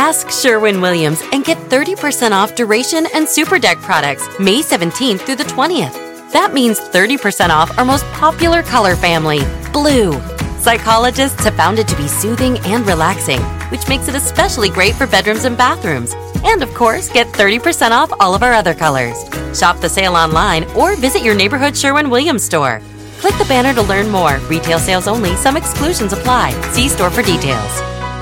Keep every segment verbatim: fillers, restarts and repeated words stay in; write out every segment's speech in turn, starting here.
Ask Sherwin-Williams and get thirty percent off Duration and Super Deck products May seventeenth through the twentieth. That means thirty percent off our most popular color family, blue. Psychologists have found it to be soothing and relaxing, which makes it especially great for bedrooms and bathrooms. And of course, get thirty percent off all of our other colors. Shop the sale online or visit your neighborhood Sherwin-Williams store. Click the banner to learn more. Retail sales only. Some exclusions apply. See store for details.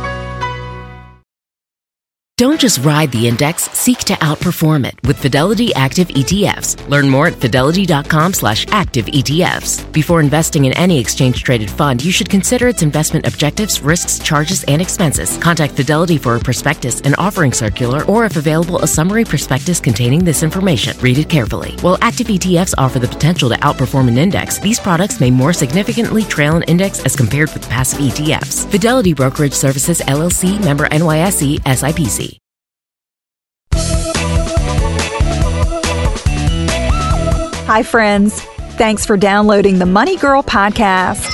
Don't just ride the index, seek to outperform it with Fidelity Active E T Fs. Learn more at fidelity.com slash active ETFs. Before investing in any exchange-traded fund, you should consider its investment objectives, risks, charges, and expenses. Contact Fidelity for a prospectus, an offering circular, or if available, a summary prospectus containing this information. Read it carefully. While active E T Fs offer the potential to outperform an index, these products may more significantly trail an index as compared with passive E T Fs. Fidelity Brokerage Services, L L C, member N Y S E, S I P C. Hi, friends. Thanks for downloading the Money Girl podcast.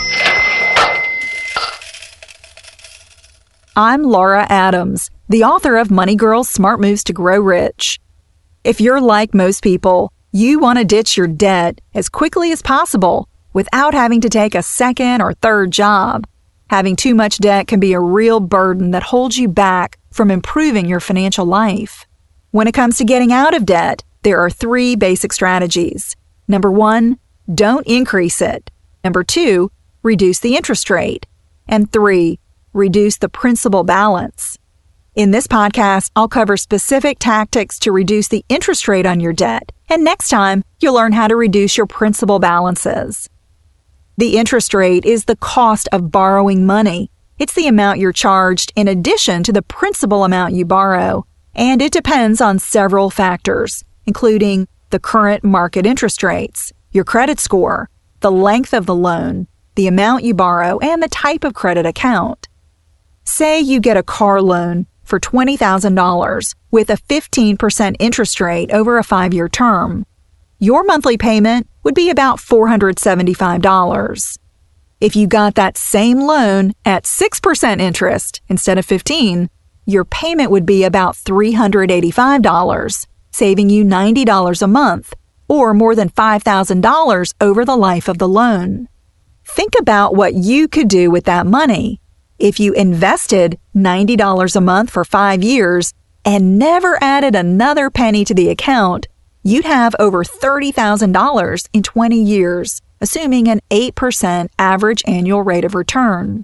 I'm Laura Adams, the author of Money Girl's Smart Moves to Grow Rich. If you're like most people, you want to ditch your debt as quickly as possible without having to take a second or third job. Having too much debt can be a real burden that holds you back from improving your financial life. When it comes to getting out of debt, there are three basic strategies. Number one, don't increase it. Number two, reduce the interest rate. And three, reduce the principal balance. In this podcast, I'll cover specific tactics to reduce the interest rate on your debt. And next time, you'll learn how to reduce your principal balances. The interest rate is the cost of borrowing money. It's the amount you're charged in addition to the principal amount you borrow. And it depends on several factors, including the current market interest rates, your credit score, the length of the loan, the amount you borrow, and the type of credit account. Say you get a car loan for twenty thousand dollars with a fifteen percent interest rate over a five-year term. Your monthly payment would be about four hundred seventy-five dollars. If you got that same loan at six percent interest instead of fifteen, your payment would be about three hundred eighty-five dollars. Saving you ninety dollars a month, or more than five thousand dollars over the life of the loan. Think about what you could do with that money. If you invested ninety dollars a month for five years and never added another penny to the account, you'd have over thirty thousand dollars in twenty years, assuming an eight percent average annual rate of return.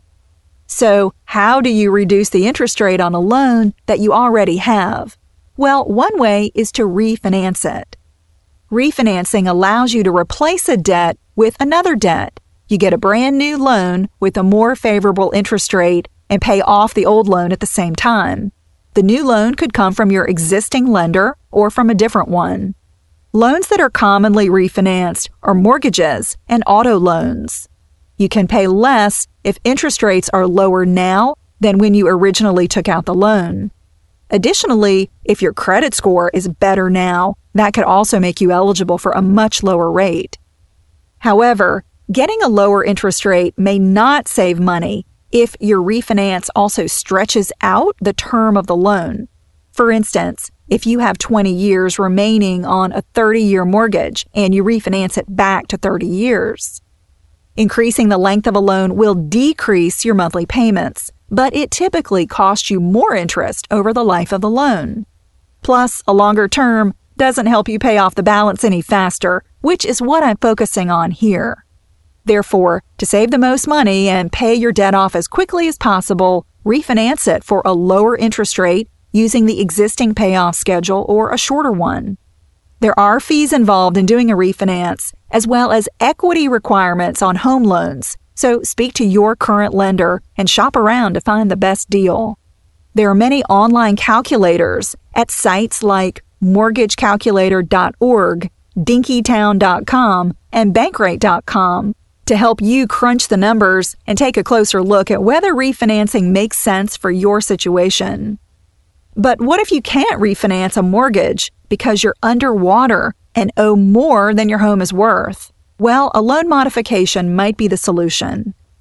So, how do you reduce the interest rate on a loan that you already have? Well, one way is to refinance it. Refinancing allows you to replace a debt with another debt. You get a brand new loan with a more favorable interest rate and pay off the old loan at the same time. The new loan could come from your existing lender or from a different one. Loans that are commonly refinanced are mortgages and auto loans. You can pay less if interest rates are lower now than when you originally took out the loan. Additionally, if your credit score is better now, that could also make you eligible for a much lower rate. However, getting a lower interest rate may not save money if your refinance also stretches out the term of the loan. For instance, if you have twenty years remaining on a thirty-year mortgage and you refinance it back to thirty years. Increasing the length of a loan will decrease your monthly payments, but it typically costs you more interest over the life of the loan. Plus, a longer term doesn't help you pay off the balance any faster, which is what I'm focusing on here. Therefore, to save the most money and pay your debt off as quickly as possible, refinance it for a lower interest rate using the existing payoff schedule or a shorter one. There are fees involved in doing a refinance, as well as equity requirements on home loans. So speak to your current lender and shop around to find the best deal. There are many online calculators at sites like mortgage calculator dot org, dinkytown dot com, and bankrate dot com to help you crunch the numbers and take a closer look at whether refinancing makes sense for your situation. But what if you can't refinance a mortgage because you're underwater and owe more than your home is worth? Well, a loan modification might be the solution.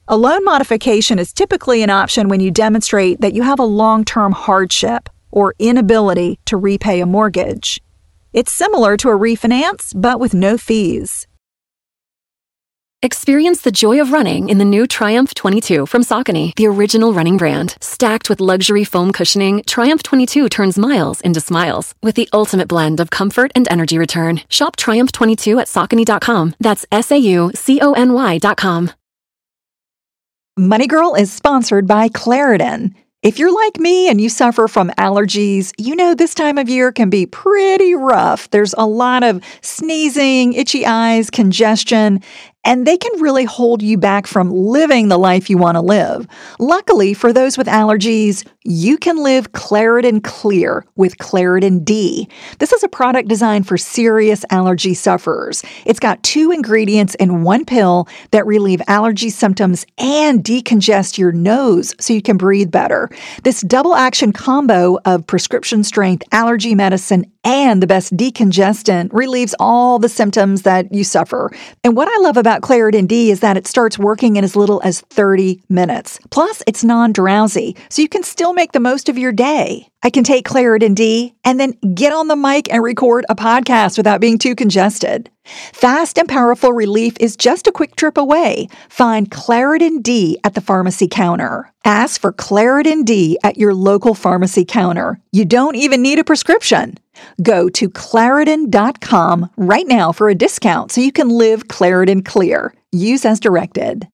A loan modification is typically an option when you demonstrate that you have a long-term hardship or inability to repay a mortgage. It's similar to a refinance, but with no fees. Experience the joy of running in the new Triumph twenty-two from Saucony, the original running brand. Stacked with luxury foam cushioning, Triumph twenty-two turns miles into smiles with the ultimate blend of comfort and energy return. Shop Triumph twenty-two at Saucony dot com. That's S A U C O N Y dot com. Money Girl is sponsored by Claritin. If you're like me and you suffer from allergies, you know this time of year can be pretty rough. There's a lot of sneezing, itchy eyes, congestion, and they can really hold you back from living the life you want to live. Luckily, for those with allergies, you can live Claritin Clear with Claritin D. This is a product designed for serious allergy sufferers. It's got two ingredients in one pill that relieve allergy symptoms and decongest your nose so you can breathe better. This double-action combo of prescription-strength allergy medicine and the best decongestant relieves all the symptoms that you suffer. And what I love about Claritin D is that it starts working in as little as thirty minutes. Plus, it's non-drowsy, so you can still make the most of your day. I can take Claritin D and then get on the mic and record a podcast without being too congested. Fast and powerful relief is just a quick trip away. Find Claritin D at the pharmacy counter. Ask for Claritin D at your local pharmacy counter. You don't even need a prescription. Go to Claritin dot com right now for a discount so you can live Claritin Clear. Use as directed.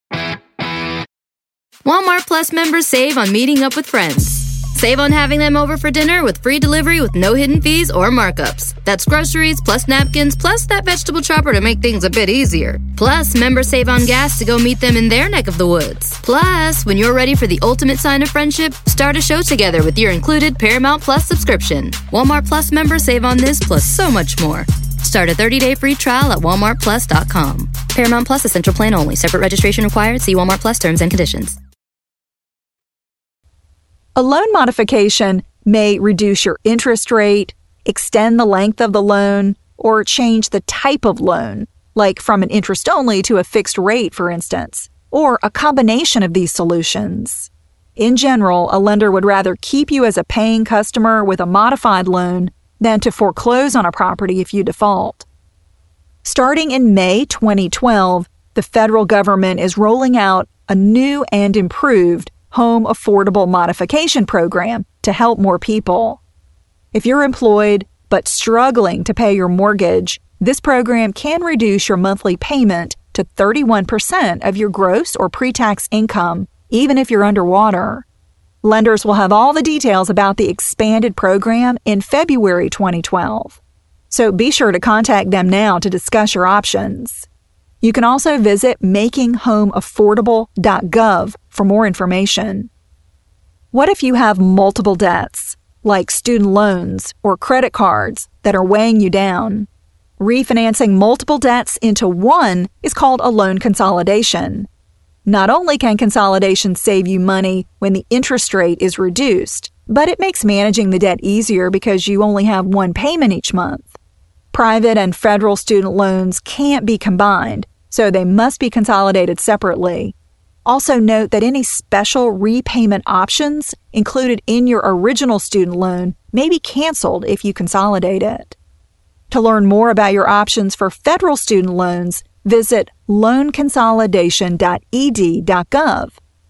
Walmart Plus members save on meeting up with friends. Save on having them over for dinner with free delivery with no hidden fees or markups. That's groceries, plus napkins, plus that vegetable chopper to make things a bit easier. Plus, members save on gas to go meet them in their neck of the woods. Plus, when you're ready for the ultimate sign of friendship, start a show together with your included Paramount Plus subscription. Walmart Plus members save on this plus so much more. Start a thirty-day free trial at walmart plus dot com. Paramount Plus Essential Plan only. Separate registration required. See Walmart Plus terms and conditions. A loan modification may reduce your interest rate, extend the length of the loan, or change the type of loan, like from an interest-only to a fixed rate, for instance, or a combination of these solutions. In general, a lender would rather keep you as a paying customer with a modified loan than to foreclose on a property if you default. Starting in May twenty twelve, the federal government is rolling out a new and improved Home Affordable Modification Program to help more people. If you're employed but struggling to pay your mortgage, this program can reduce your monthly payment to thirty-one percent of your gross or pre-tax income, even if you're underwater. Lenders will have all the details about the expanded program in February twenty twelve. So be sure to contact them now to discuss your options. You can also visit making home affordable dot gov for more information. What if you have multiple debts, like student loans or credit cards, that are weighing you down? Refinancing multiple debts into one is called a loan consolidation. Not only can consolidation save you money when the interest rate is reduced, but it makes managing the debt easier because you only have one payment each month. Private and federal student loans can't be combined, so they must be consolidated separately. Also note that any special repayment options included in your original student loan may be canceled if you consolidate it. To learn more about your options for federal student loans, visit loan consolidation dot e d dot gov.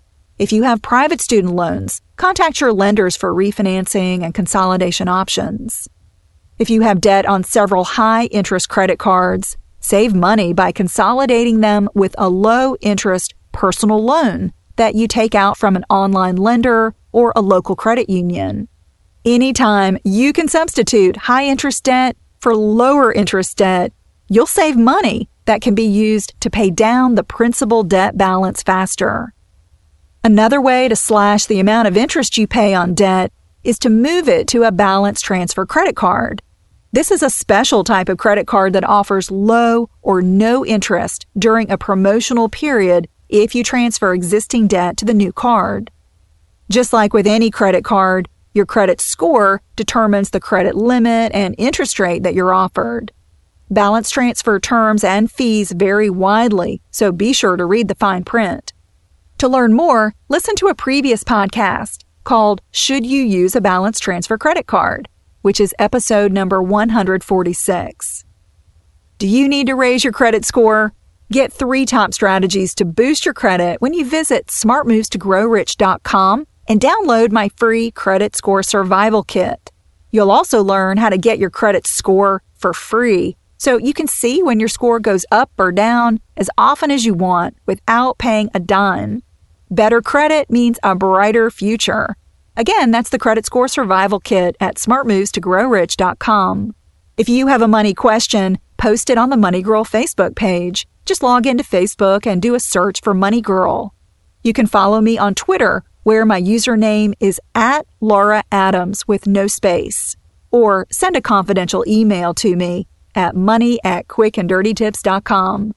If you have private student loans, contact your lenders for refinancing and consolidation options. If you have debt on several high-interest credit cards, save money by consolidating them with a low-interest personal loan that you take out from an online lender or a local credit union. Anytime you can substitute high-interest debt for lower-interest debt, you'll save money that can be used to pay down the principal debt balance faster. Another way to slash the amount of interest you pay on debt is to move it to a balance transfer credit card. This is a special type of credit card that offers low or no interest during a promotional period if you transfer existing debt to the new card. Just like with any credit card, your credit score determines the credit limit and interest rate that you're offered. Balance transfer terms and fees vary widely, so be sure to read the fine print. To learn more, listen to a previous podcast called Should You Use a Balance Transfer Credit Card?, which is episode number one hundred forty-six. Do you need to raise your credit score? Get three top strategies to boost your credit when you visit smart moves to grow rich dot com and download my free Credit Score Survival Kit. You'll also learn how to get your credit score for free so you can see when your score goes up or down as often as you want without paying a dime. Better credit means a brighter future. Again, that's the Credit Score Survival Kit at smart moves to grow rich dot com. If you have a money question, post it on the Money Girl Facebook page. Just log into Facebook and do a search for Money Girl. You can follow me on Twitter, where my username is at Laura Adams with no space. Or send a confidential email to me at money at quick and dirty tips dot com.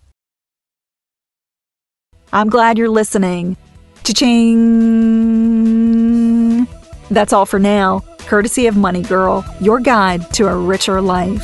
I'm glad you're listening. Cha-ching! That's all for now, courtesy of Money Girl, your guide to a richer life.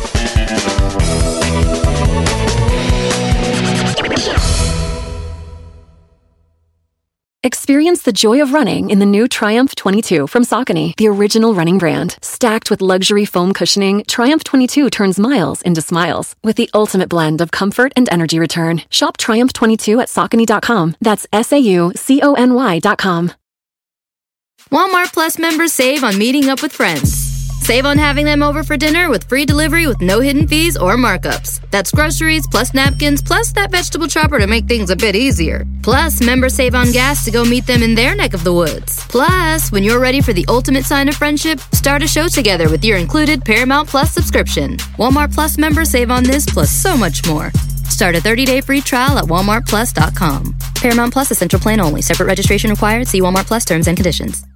Experience the joy of running in the new Triumph twenty-two from Saucony, the original running brand. Stacked with luxury foam cushioning, Triumph twenty-two turns miles into smiles with the ultimate blend of comfort and energy return. Shop Triumph twenty-two at Saucony dot com. That's S A U C O N Y dot com. Walmart Plus members save on meeting up with friends. Save on having them over for dinner with free delivery with no hidden fees or markups. That's groceries plus napkins plus that vegetable chopper to make things a bit easier. Plus, members save on gas to go meet them in their neck of the woods. Plus, when you're ready for the ultimate sign of friendship, start a show together with your included Paramount Plus subscription. Walmart Plus members save on this plus so much more. Start a thirty-day free trial at walmart plus dot com. Paramount Plus Essential Plan only. Separate registration required. See Walmart Plus terms and conditions.